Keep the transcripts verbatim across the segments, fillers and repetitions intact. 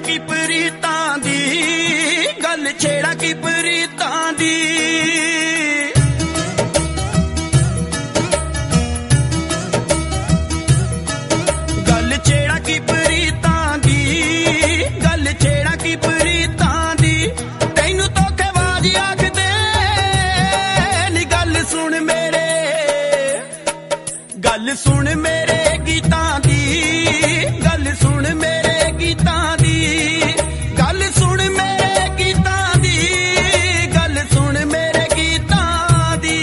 की प्रीतां दी, गल छेड़ा की प्रीतां दी। गल छेड़ा की प्रीतां दी, गल छेड़ा की प्रीतां दी। तैनू धोखेबाज आखदे नी, गल सुन मेरे, गल सुन मेरे गीतां दी, गल सुन मेरे गीतां दी, गल सुन मेरे गीतां दी, गल सुन मेरे गीतां दी।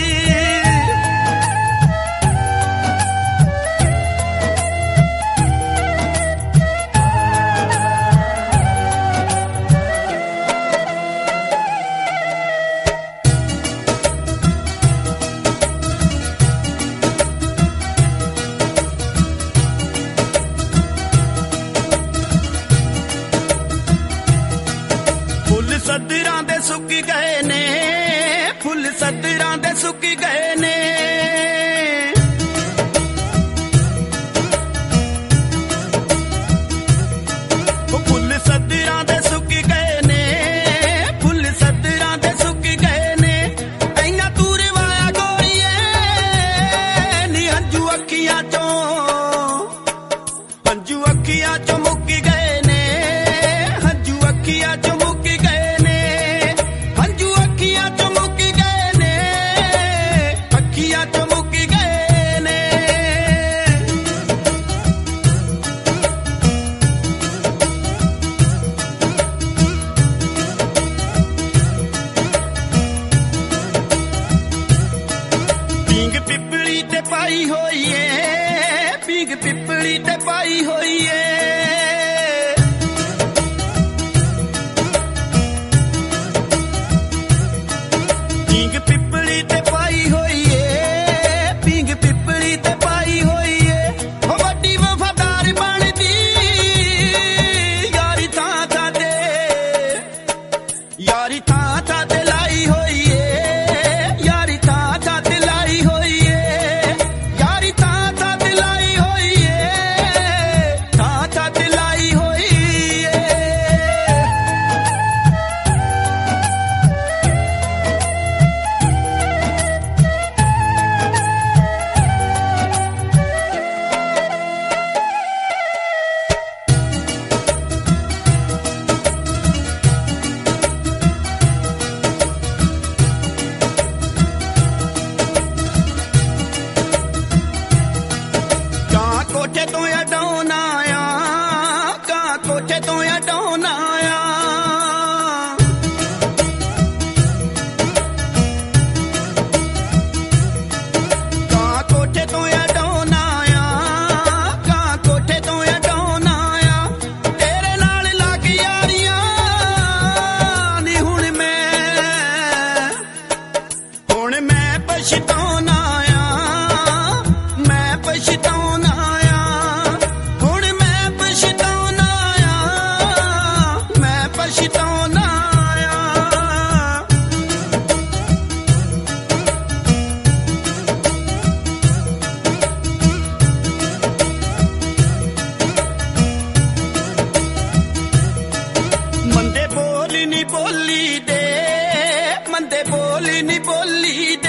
फुल सदरां दे सुक्की गए ने, फुल सदरां दे सुक्की गए ने। फुल सदरां दे सुक्की गए ने, फुल सदरां दे सुक्की गए ने। इन्ना दूर वाया गोरीए नी, हंजू अखियां चों, हंजू अखियां चों मुक्की गए ने, हंजू अखियां चों मुक्की गए ने, हंजू अखियां चों मुक्की गए ने, अखियां चों मुक्की गए ने। पींग पिपली ते पाई होई है, पींग पिपली ते पाई होई है। पींग पिपली ते पाई होई है, पींग पिपली ते पाई होई है। ओ वड्डी वफादार बनदी यारी थां थां ते, यारी थां थां ते लाई होई है, यारी थां थां ते लाई होई है, यारी थां थां ते लाई होई है, थां थां ते लाई होई है। कां कोठे तो अडौना आया, कां कोठे तो अडौना आया। कां कोठे तो अडौना आया, कां कोठे तो अडौना आया। तेरे नाल लग यारियां नी, हुण मैं, हुण मैं पछताउणा आया, मैं पछताउणा आया, हुण मैं पछताउणा आया, मैं पछताउणा आया। मंदे बोल नी बोली दे, मंदे बोल नी बोली